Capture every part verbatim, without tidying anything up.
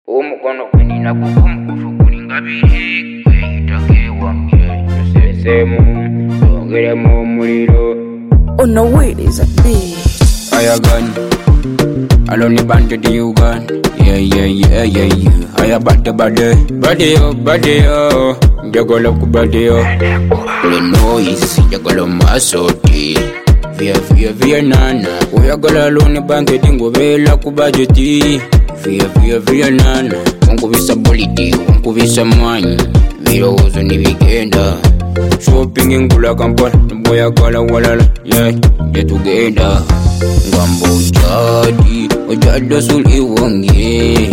umukono kwenina kukumukufu ngabiri kweyitake wange tusesemu yongeremu omuliro unawiriza bitch ayagan aloni bante di yugan yeah yeah yeah yeah yeah aya bate bade bade yo bade yo jagolo ku bade yo le noise jagolo masoti via via via nana uyagala loni banke dingobela ku budgeti via via via nana unkubisa bolidi unkubisa mwanyi virozo ni weekenda shopping ngula kampala boya kala walala yeah yeah tugenda ngambo jadi ojado suli wange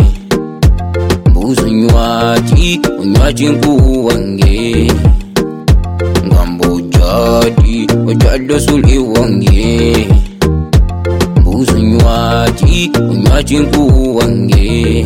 mbuzo nywati unywaji nku wange ngambo jadi ojado suli wange mbuzo nywati unywaji nku wange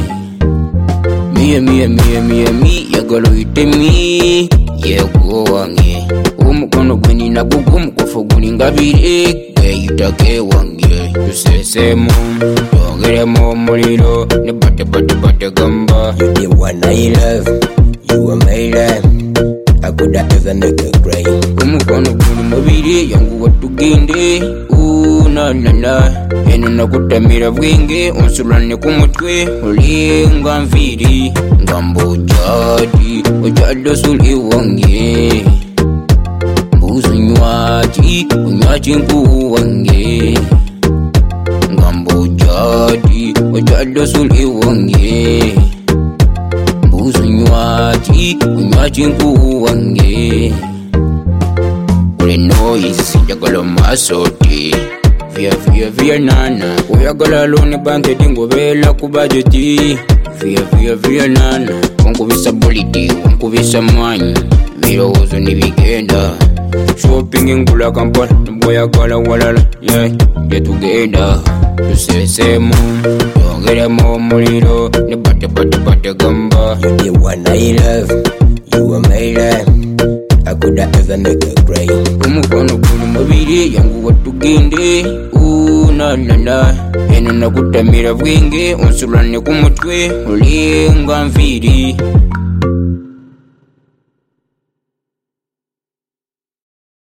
Mie mie mie mie mie yagalo itemi yego wange umukono gweni na gugumu kufuguni ngabiri geyitake wange tusesemu yongeremu omuliro ne bate bate bate gamba You the one I love, you are my love. I could ever make a cry. umukono gweni mubiri yangu watugende una na na eno nakutamira bwenge onsulane kumutwe olinga mviri ngambo jadi ojado suli wange mbuzo nywati unywaji nku wange ngambo jadi ojado suli wange mbuzo nywati unywaji nku wange ule noise jagalo masoti via via via nana uyagala loni banke dingobela ku budgeti via via via nana unkubisa bolidi unkubisa mwanyi virozo ni weekenda shopping ngula kampala boya kala walala yeah yeah tugenda tusesemu yongeremu omuliro ne bate bate bate gamba You the one I love, you are my love. I could ever make a cry. umukono guli mubiri yangu watugende una na na eno nakutamira bwenge onsulane kumutwe olinga mviri